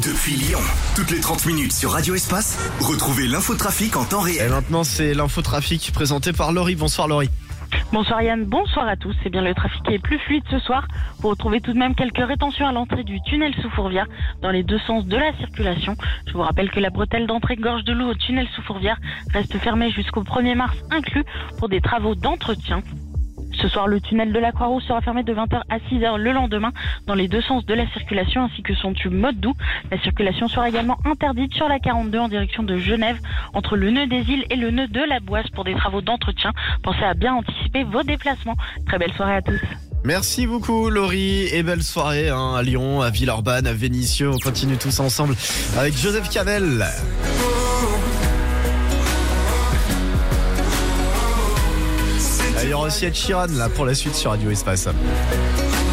depuis Lyon. Toutes les 30 minutes sur Radio Espace, retrouvez l'infotrafic en temps Et réel. maintenant, c'est l'infotrafic présenté par Laurie. Bonsoir Laurie. Bonsoir Yann, bonsoir à tous. C'est bien, le trafic est plus fluide ce soir. Vous retrouvez tout de même quelques rétentions à l'entrée du tunnel sous Fourvière dans les deux sens de la circulation. Je vous rappelle que la bretelle d'entrée Gorge de Loup au tunnel sous Fourvière reste fermée jusqu'au 1er mars inclus pour des travaux d'entretien. Ce soir, le tunnel de la Croix-Rouge sera fermé de 20h à 6h le lendemain dans les deux sens de la circulation ainsi que son tube mode doux. La circulation sera également interdite sur la 42 en direction de Genève entre le nœud des îles et le nœud de la Boisse pour des travaux d'entretien. Pensez à bien anticiper vos déplacements. Très belle soirée à tous. Merci beaucoup Laurie et belle soirée à Lyon, à Villeurbanne, à Vénissieux. On continue tous ensemble avec Joseph Cavel. Il y aura aussi Ed Sheeran là pour la suite sur Radio Espace.